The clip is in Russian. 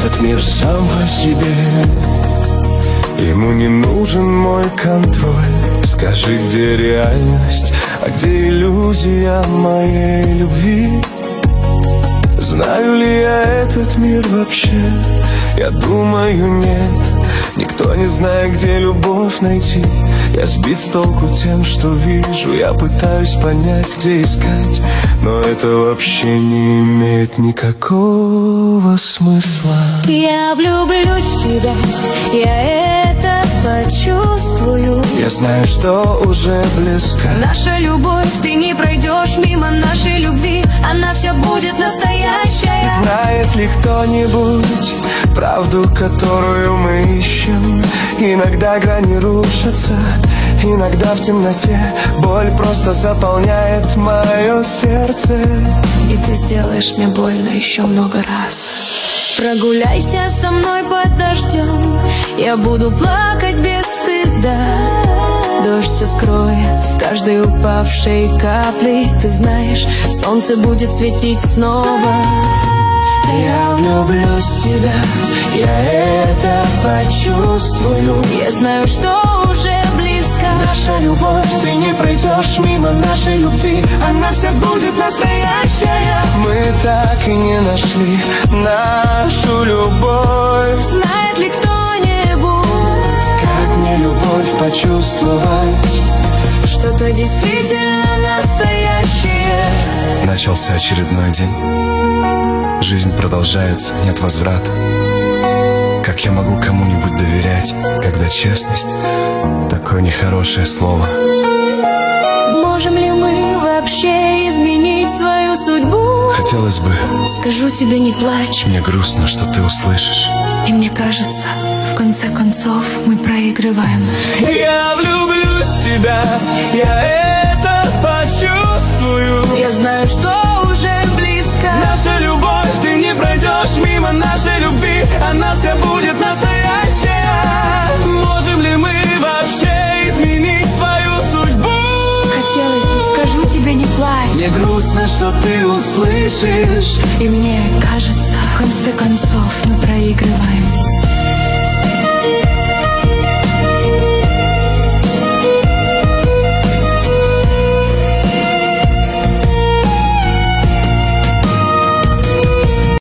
этот мир сам по себе. Ему не нужен мой контроль. Скажи, где реальность, а где иллюзия моей любви? Знаю ли я этот мир вообще? Я думаю, нет. Никто не знает, где любовь найти. Я сбит с толку тем, что вижу. Я пытаюсь понять, где искать, но это вообще не имеет никакого смысла. Я влюблюсь в тебя, я это почувствую. Я знаю, что уже близко наша любовь, ты не пройдешь мимо нашей любви. Она вся будет настоящая. Знает ли кто-нибудь правду, которую мы ищем? Иногда грани рушатся, иногда в темноте боль просто заполняет мое сердце. И ты сделаешь мне больно еще много раз. Прогуляйся со мной под дождем, я буду плакать без стыда. Дождь все скроет с каждой упавшей каплей. Ты знаешь, солнце будет светить снова. Я влюблюсь в тебя, я это почувствую. Я знаю, что уже близко наша любовь, ты не пройдешь мимо нашей любви. Она вся будет настоящая. Мы так и не нашли нашу любовь. Знает ли кто-нибудь, как мне любовь почувствовать? что-то действительно настоящее. Начался очередной день. Жизнь продолжается, нет возврата. Как я могу кому-нибудь доверять, когда честность — такое нехорошее слово? Можем ли мы вообще изменить свою судьбу? Хотелось бы. Скажу тебе, не плачь. Мне грустно, что ты услышишь. И мне кажется, в конце концов мы проигрываем. Я влюблюсь в тебя, я это почувствую. Я знаю, что уже близко наша любовь, ты не пройдешь мимо нашей любви. Она вся будет настоящая. Можем ли мы вообще изменить свою судьбу? Хотелось бы, скажу тебе, не плачь. Мне грустно, что ты услышишь. И мне кажется, в конце концов мы проигрываем.